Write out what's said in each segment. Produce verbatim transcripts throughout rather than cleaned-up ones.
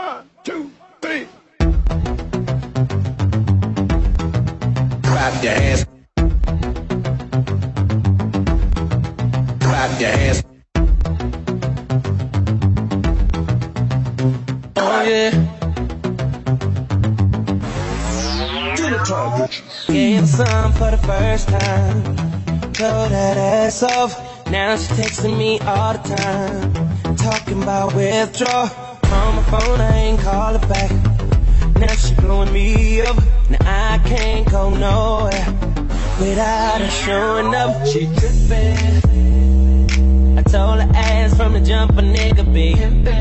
One, two, three. Clap your hands. Clap your hands. Oh yeah. Gave her some for the first time. Told that ass off. Now she texting me all the time. Talking about withdrawal. On my phone I ain't call her back. Now she blowing me up. Now I can't go nowhere without her showing up. She trippin'. I told her ass from the jump a nigga be.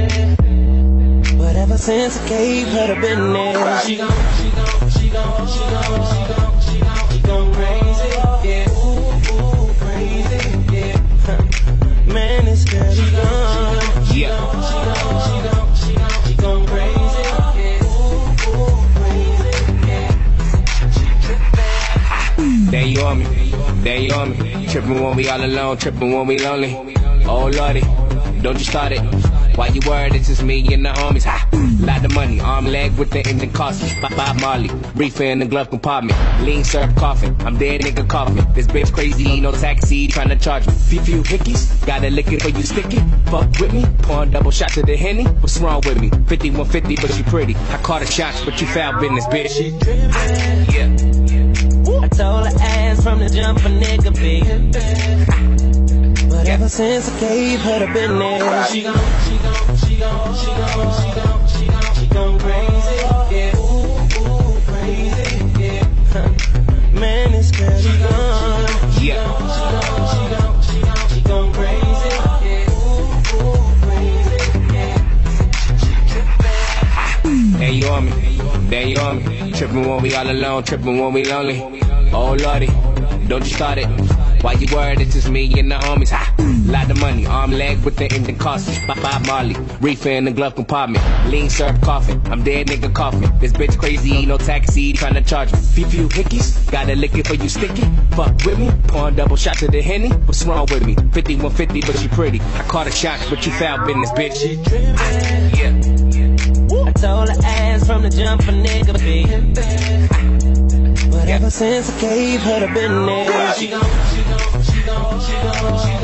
But ever since I gave her the business, she gon', she gon', she gon', she gon', she gon', she gon', she gon' crazy, yeah. Ooh, ooh, crazy, yeah. Man, this girl, she gon', Yeah. she gon', she gon', she gon', she gon' crazy, yeah. Ooh, ooh, crazy, yeah. She trippin'. There you on me, there you on me. Trippin' when we all alone, trippin' when we lonely. Oh lordy, don't you start it. Why you worried? It's just me and the homies. Ha! Lot of money, arm leg with the engine costly. Bob Marley, reefer in the glove compartment. Lean serve coffin, I'm dead nigga coughing. This bitch crazy, no taxi, tryna charge me. Few few hickeys, gotta lick it for you stick it. Fuck with me, pouring double shots of the Henny. What's wrong with me? fifty-one fifty, but she pretty. I caught her shots, but you foul business, bitch. She trippin'. Yeah. I told her ass from the jump a nigga be. But ever since I gave her the business, she gon', she gon', she gon', she gon', she gon', she gon', she gon' crazy, yeah. Ooh, ooh, crazy, yeah. Man, this girl, she gon', Yeah. she gon', she gon', she gon', she gon' crazy, yeah. Ooh, ooh, crazy, yeah. She trippin'. There you on me, there you on me. Trippin' when we all alone, trippin' when we lonely. Oh lordy, don't you start it. Why you worried? It's just me and the homies. Ha! Lot of money, arm leg with the engine costly. Bob Marley, reefer in the glove compartment. Lean serve coffin, I'm dead nigga coughing. This bitch crazy, no taxi, tryna charge me. Few few hickeys, gotta lick it for you sticky. Fuck with me, pouring double shots of the Henny. What's wrong with me? fifty-one fifty, but she pretty. I caught her shots, but you foul business, bitch. She trippin'. Yeah. I told her ass from the jump a nigga be. But ever since I gave her the business, she gon', she gon', she gon', she gon', she gon'.